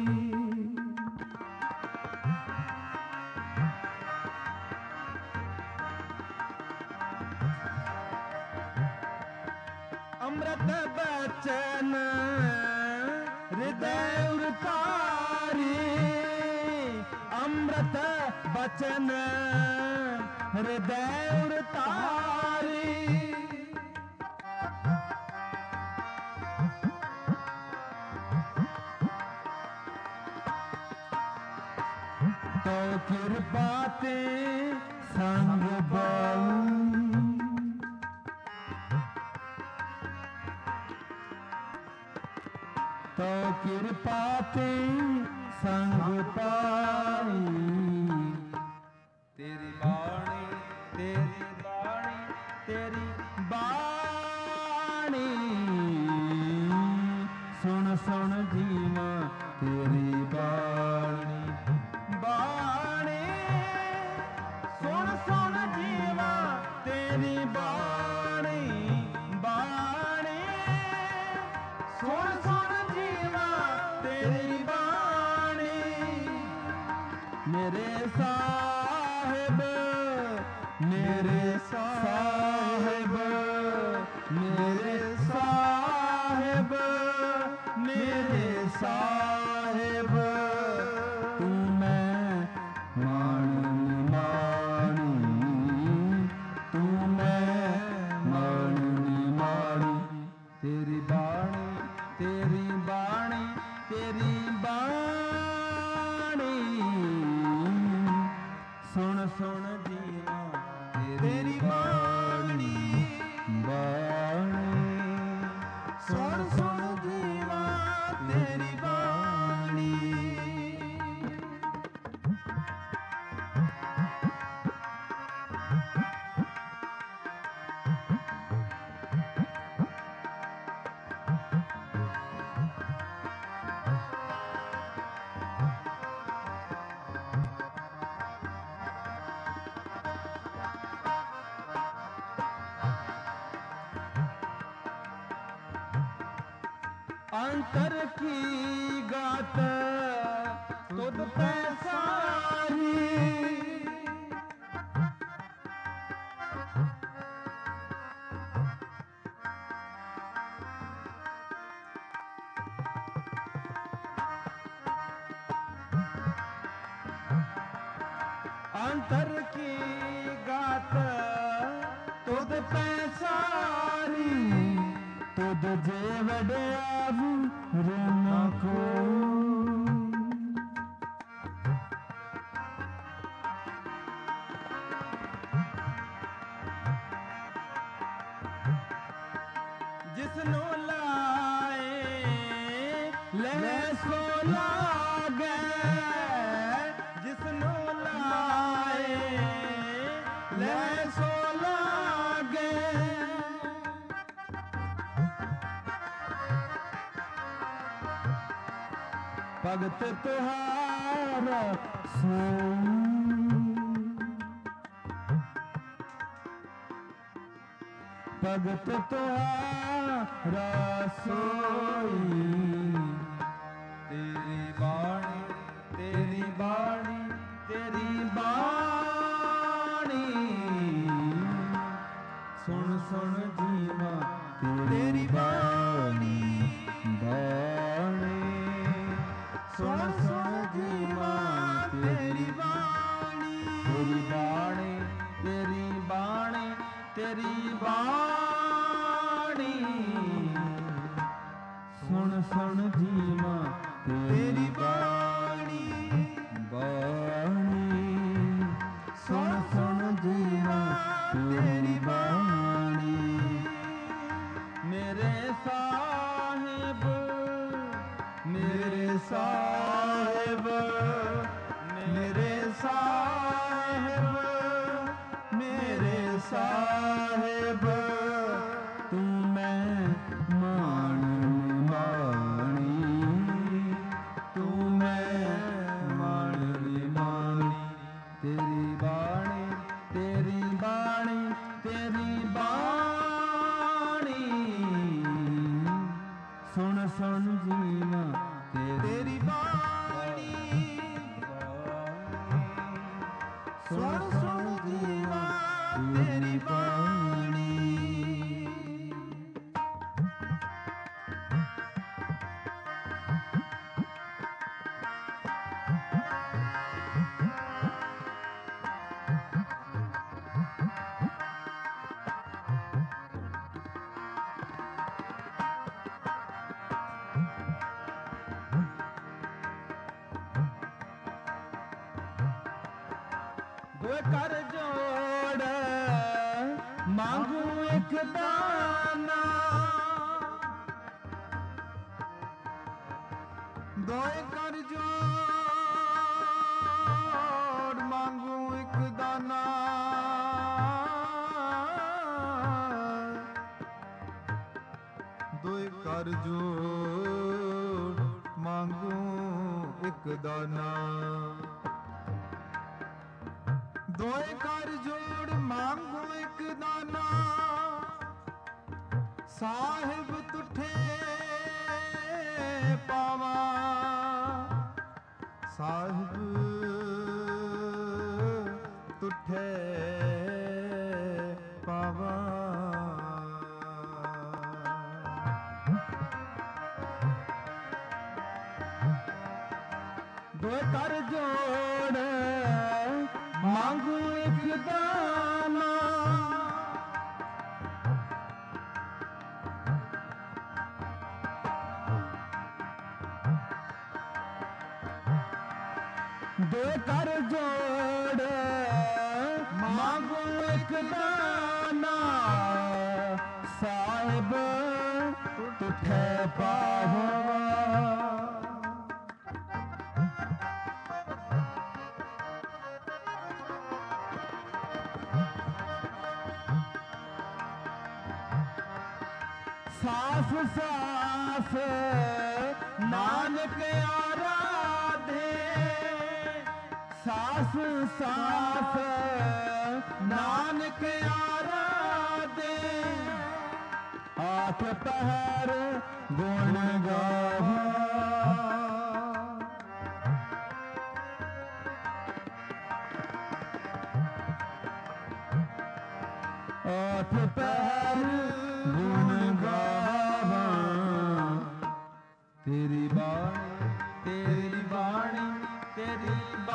अमृत बचन हृदय उतारी। अमृत बचन हृदय उतारी। तो कृपा ते संग बाऊ। तो कृपा ते संग पाई। तेरी बाणी तेरी बाणी तेरी बाणी सुन सुन जीवा तेरी बाणी बाणी सुन सुन जीवा तेरी बाणी बाणी सुन सुन तेरी बाणी। मेरे साहिब मेरे साहिब मेरे साहिब मेरे साहिब तू मैं मान निमाणी तू मैं मान निमाणी। तेरी बाणी तेरी बाणी तेरी बाणी सुन सुन जीवा तेरी बाणी बाणी सुन सुन जीवा तेरी बाणी। अंतर की गात तुद पे सारी। अंतर की गात तुद पे सारी। तुद जे वड्यावू रना को। जिसनो लाए ले सो लागे। जिसनो लाए ले सो लागे। भगत तुहारा सोई। भगत तुहारा सोई। तेरी बाणी तेरी बाणी तेरी बाणी। सुन सुन जीवा तेरी बाणी बाणी। सुन सुन जीवा तेरी बाणी। तेरी बाणी तेरी बाणी तेरी बाणी। सुन सुन जीवा तेरी बाणी बाणी। सुन सुन जीवा तेरी बाणी। मेरे साहिब मेरे साहिब मेरे साहिब मेरे साहिब। तू मैं मान मानी। तू मैं मान मानी। तेरी बाणी तेरी बाणी तेरी बाणी। सुन सुन जीवा तेरी बाणी। सुन सुन जीवा तेरी बाणी। दो कर जोड़ मांगू एक दाना। दो कर जोड़ मांगू एक दाना। दो कर जोड़ मांगू एक दाना। दोए कर जोड़ मांगू एक दाना। साहिब तुठे पावा। साहिब तुठे पावा। दोए कर जोड़ मांगू एक दाना। दो कर जोड़ मांगू एक दाना। साहिब तुठे पावा। साफ साफ नानक आराधे। साफ साफ नानक आराधे। आप पहर गुण गा ਰਾਤ ਪਹਿਰ ਗੁਣ ਗਾਵਾਂ ਤੇਰੀ ਬਾਣੀ ਤੇਰੀ ਬਾਣੀ ਤੇਰੀ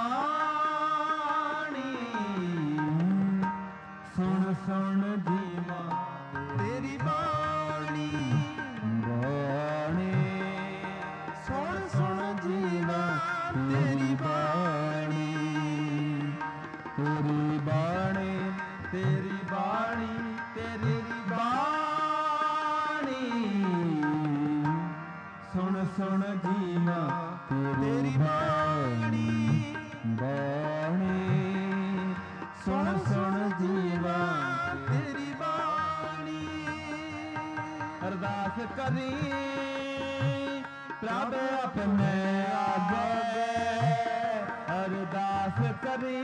ਬਾਣੀ ਸੁਣ ਸੁਣ ਜੀਵਾ ਤੇਰੀ ਬਾਣੀ ਬਾਣੀ ਸੁਣ ਸੁਣ ਜੀਵਾ ਤੇਰੀ ਬਾਣੀ ਤੇਰੀ ਬਾਣੀ ਤੇਰੀ ਬਾਣੀ ਤੇਰੀ ਬਾਣੀ ਸੁਣ ਸੁਣ ਜੀਵਾ ਤੇਰੀ ਬਾਣੀ ਬਾਣੀ ਸੁਣ ਸੁਣ ਜੀਵਾ ਤੇਰੀ ਬਾਣੀ ਅਰਦਾਸ ਕਰੀ ਪ੍ਰਭ ਆਪਣੇ ਆਗੇ ਅਰਦਾਸ ਕਰੀ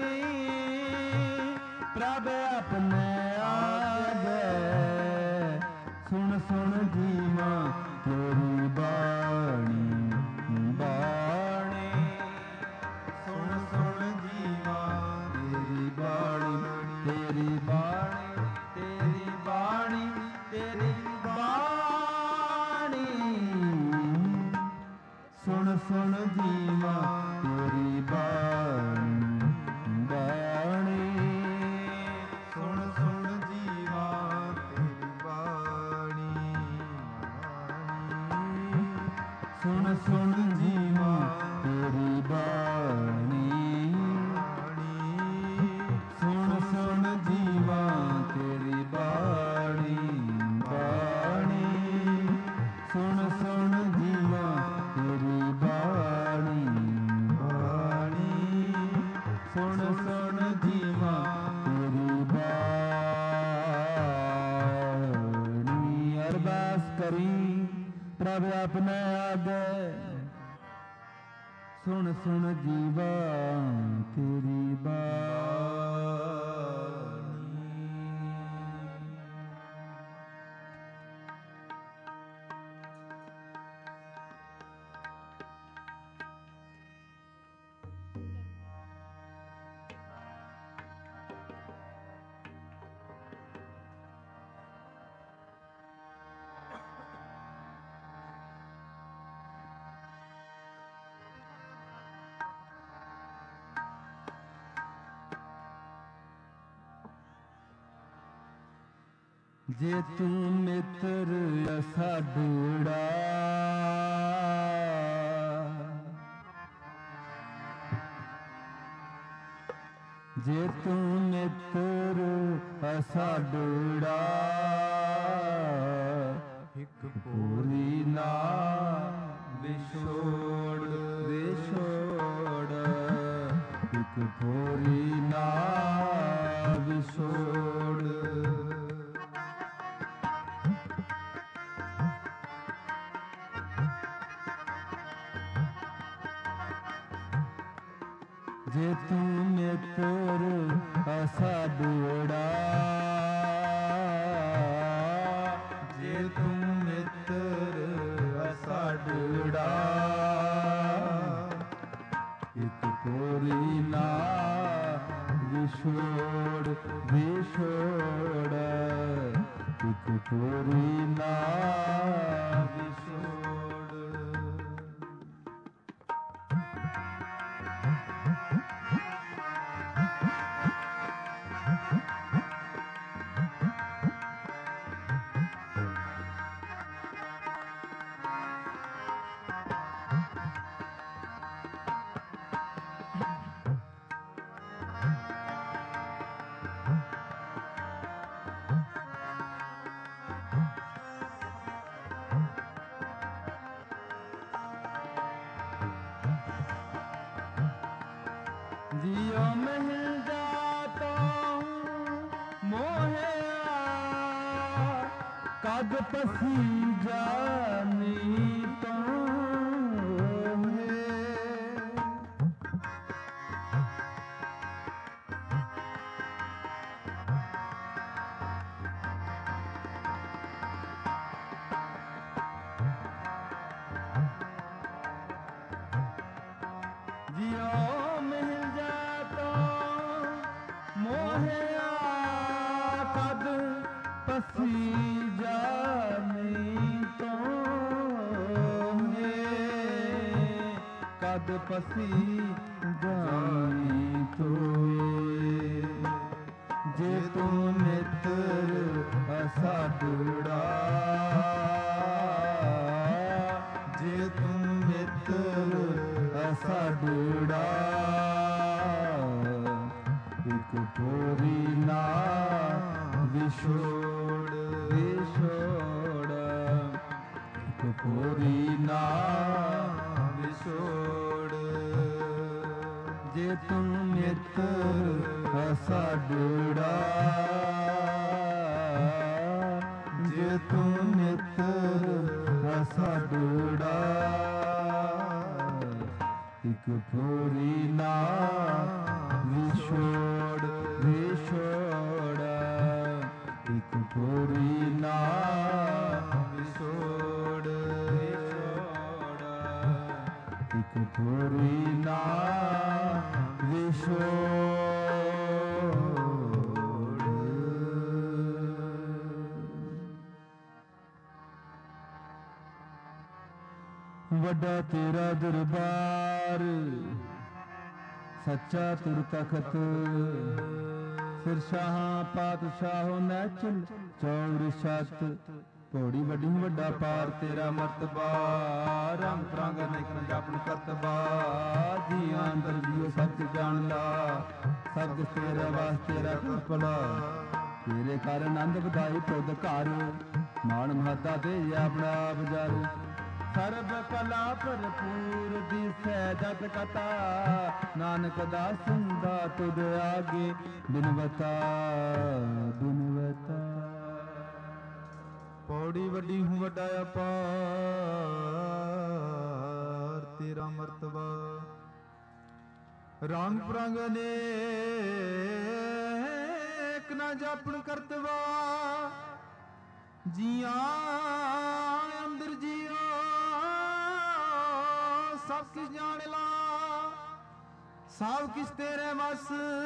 ਪ੍ਰਭ ਆਪਣੇ ਆਗੇ ਸੁਣ ਸੁਣ ਜੀਵਾ ਤੇਰੀ ਬਾਣੀ ਬਾਣੀ ਸੁਣ ਸੁਣ ਜੀਵਾ ਤੇਰੀ ਬਾਣੀ ਤੇਰੀ ਬਾਣੀ ਤੇਰੀ ਬਾਣੀ ਤੇਰੀ ਬਾਣੀ ਸੁਣ ਸੁਣ ਜੀਵਾ ਤੇਰੀ ਬਾਣੀ ਬਾਣੀ ਸੁਣ ਸੁਣ ਜੀਵਾ ਤੇਰੀ ਬਾਣੀ ਸੁਣ ਸੁਣ ਜੀਵਾ ਤੇਰੀ ਬਾਣੀ ਸੁਣ ਸੁਣ ਜੀਵਾ ਤੇਰੀ ਬਾਣੀ ਬਾਣੀ ਸੁਣ ਸੁਣ ਜੀਵਾ ਤੇਰੀ ਬਾਣੀ ਬਾਣੀ ਸੁਣ ਸੁਣ ਜੀਵਾ ਤੇਰੀ ਬਾਣੀ ਅਰਦਾਸ ਕਰੀ ਪ੍ਰਭ ਆਪਣੇ ਆਗੇ ਸੁਣ ਸੁਣ ਜੀਵਾ ਤੇਰੀ ਬਾਣੀ ਜੇ ਤੂੰ ਮਿੱਤਰ ਸਾਡੂੜਾ ਜੇ ਤੂੰ ਮਿੱਤਰ ਸਾਡੂੜਾ ਇੱਕ ਪੂਰੀ ਨਾ ਵਿਛੋੜ ਵਿਛੋੜ ਇੱਕ ਪੂਰੀ ਨਾ ਵਿਛੋੜ ਜੇ ਤੂੰ ਮਿੱਤਰ ਸਾਡੂੜਾ ਜੇ ਤੂੰ ਮਿੱਤਰ ਸਾਡੂੜਾ ਇੱਕ ਪੂਰੀ ਨਾ ਵਿਛੋੜ ਵਿਛੋੜ ਇੱਕ ਪੂਰੀ ਨਾ ਵਿਛੋੜ जियो महल जाता मोहया कद पसी जानी तो है जियो महल जाता मोहया कद ਪਦ ਪਸੀ ਜਾਈ ਤੋਏ। ਜੇ ਤੂੰ ਮਿੱਤਰ ਅਸਾਡੜਾ, ਜੇ ਤੂੰ ਮਿੱਤਰ ਅਸਾਡੜਾ, ਇਕ ਪੋਰੀ ਨਾ ਵਿਛੋੜ ਵਿਛੋੜ, ਇਕ ਪੋਰੀ ਨਾ ਵਿਛੋੜ। ਜੇ ਤੂੰ ਮਿੱਤਰ ਅਸਾਡੜਾ, ਜੇ ਤੂੰ ਮਿੱਤਰ ਅਸਾਡੜਾ, ਇਕ ਪੋਰੀ ਨਾ ਵਿਛੋੜ ਵਿਛੋੜ, ਇਕ ਪੋਰੀ ਨਾ ਵਿਛੋੜ ਵਿਛੋੜ, ਇਕ ਪੋਰੀ ਨਾ ਵਿਛੋੜ। ਵੱਡਾ ਤੇਰਾ ਦਰਬਾਰ, ਸੱਚਾ ਤੁਰ ਤਖਤ, ਸਿਰ ਸ਼ਾਹਾਂ ਪਾਤਸ਼ਾਹੋ ਨੈਚਲ ਚੌਰ ਛੱਤ। ਪੌੜੀ ਵੱਡੀ ਵੱਡਾ ਪਾਰ ਤੇਰਾ ਮਰਤਬਾ, ਰੰਗ ਰੰਗ ਨਿਕਲ ਜਾਪਨ ਕਰਤਬਾ। ਜੀਆਂ ਅੰਦਰ ਜੀਓ ਸਭ ਕੁ ਜਾਣ ਲਾ, ਸਭ ਕੁ ਤੇਰਾ ਵਾਸਤੇ ਤੇਰਾ ਭਲਾ। ਤੇਰੇ ਕਰ ਆਨੰਦ ਵਧਾਈ ਤੁਧ ਘਰ, ਮਾਣ ਮਹੱਤਾ ਦੇ ਆਪਣਾ ਆਪ ਜਰ। ਸਰਬ ਕਲਾ ਭਰਪੂਰ ਦਿਸੈ ਜਤ ਕਥਾ, ਨਾਨਕ ਦਾਸਨ ਦਾ ਤੁਧ ਆਗੇ ਬਿਨਵਤਾ ਬਿਨਵਤਾ। ਪੌੜੀ ਵੱਡੀ ਹੂੰ ਵੱਡਾ ਅਪਾਰ, ਤੇਰਾ ਮਰਤਬਾ ਰੰਗ ਪ੍ਰੰਗ ਅਨੇਕ ਨਾ ਜਾਪਣ ਕਰਤਵਾ। ਜੀਆਂ ਅੰਦਰ ਜੀਓ ਸਭ ਕਿਛ ਜਾਣ ਲਾ, ਸਭ ਕਿਛ ਤੇਰੇ ਵਸ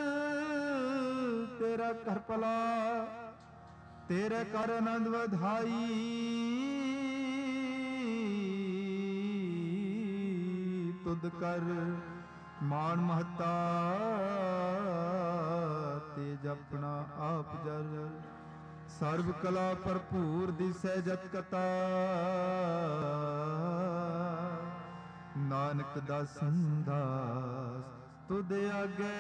ਤੇਰਾ ਕਰ ਭਲਾ। ਤੇਰੇ ਕਰ ਆਨੰਦ ਵਧਾਈ ਤੁਧ ਕਰ, ਮਾਣ ਮਹੱਤਾ ਤੇ ਜਪਣਾ ਆਪ ਜਰ। ਸਰਬ ਕਲਾ ਭਰਪੂਰ ਦਿਸੈ ਜਤ ਕਥਾ, ਨਾਨਕ ਦਾਸਨ ਦਾਸ ਤੁਧ ਆਗੇ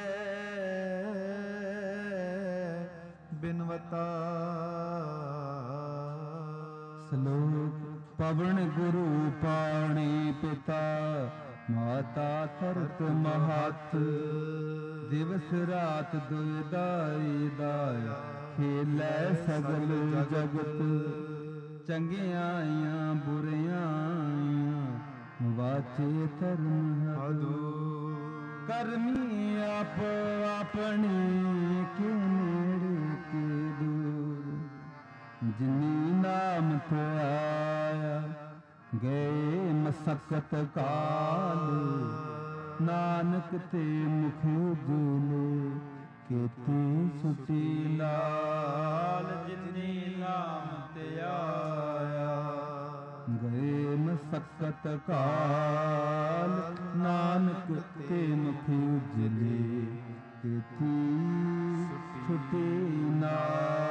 ਬਿਨਵਤਾ। ਸ਼ਲੋਕ ਪਵਨ ਗੁਰੂ ਪਾਣੀ ਪਿਤਾ, ਮਾਤਾ ਧਰਤ ਮਹਤ। ਦਿਵਸ ਰਾਤ ਦੁਇ ਦਾਈ ਦਾਇਆ, ਖੇਲੇ ਸਗਲ ਜਗਤ। ਚੰਗਿਆਈਆਂ ਬੁਰਿਆਈਆਂ, ਵਾਚੇ ਧਰਮ ਹਦੂ। ਕਰਮੀ ਆਪ ਆਪਣੇ, ਕੇ ਨੇੜੇ ਕੇ ਦੂਰ। ਜਿਨੀ ਨਾਮ ਤੇ ਆਇਆ, ਗਏ ਮਸਕਤ ਕਾਲ। ਨਾਨਕ ਤੇ ਮੁਖ ਉਜਲੇ, ਕੀਤੀ ਸੁਟੀ ਲਾਲ। ਜਿਨੀ ਨਾਮ ਤੇ ਆਇਆ, ਗਏ ਮਸਕਤ ਕਾਲ। ਨਾਨਕ ਤੇ ਮੁਖ ਉਜਲੇ, ਕੀਤੀ ਸੁਟੀ ਨਾਲ।